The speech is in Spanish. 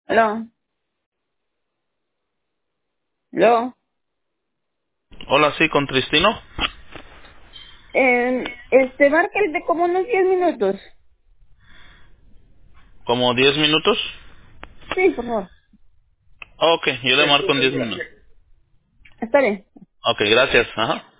Aló, aló. Hola, sí, con Tristino. Marca el de como unos 10 minutos. Como 10 minutos. Sí, por favor. Ok, yo le marco en 10 minutos. Está bien. Ok, gracias. Ajá.